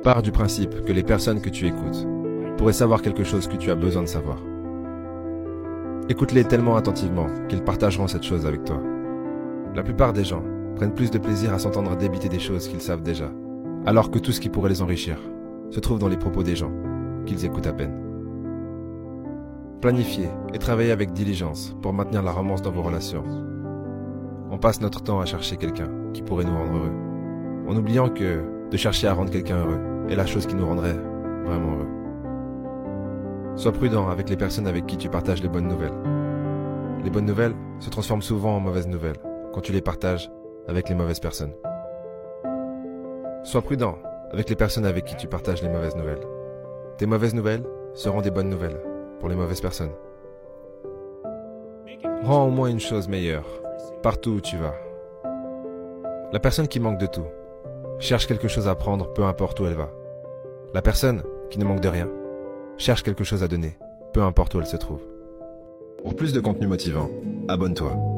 Pars du principe que les personnes que tu écoutes pourraient savoir quelque chose que tu as besoin de savoir. Écoute-les tellement attentivement qu'ils partageront cette chose avec toi. La plupart des gens prennent plus de plaisir à s'entendre débiter des choses qu'ils savent déjà, alors que tout ce qui pourrait les enrichir se trouve dans les propos des gens qu'ils écoutent à peine. Planifiez et travaillez avec diligence pour maintenir la romance dans vos relations. On passe notre temps à chercher quelqu'un qui pourrait nous rendre heureux, en oubliant que de chercher à rendre quelqu'un heureux est la chose qui nous rendrait vraiment heureux. Sois prudent avec les personnes avec qui tu partages les bonnes nouvelles. Les bonnes nouvelles se transforment souvent en mauvaises nouvelles quand tu les partages avec les mauvaises personnes. Sois prudent avec les personnes avec qui tu partages les mauvaises nouvelles. Tes mauvaises nouvelles seront des bonnes nouvelles pour les mauvaises personnes. Rends au moins une chose meilleure partout où tu vas. La personne qui manque de tout cherche quelque chose à prendre peu importe où elle va. La personne qui ne manque de rien cherche quelque chose à donner peu importe où elle se trouve. Pour plus de contenu motivant, abonne-toi.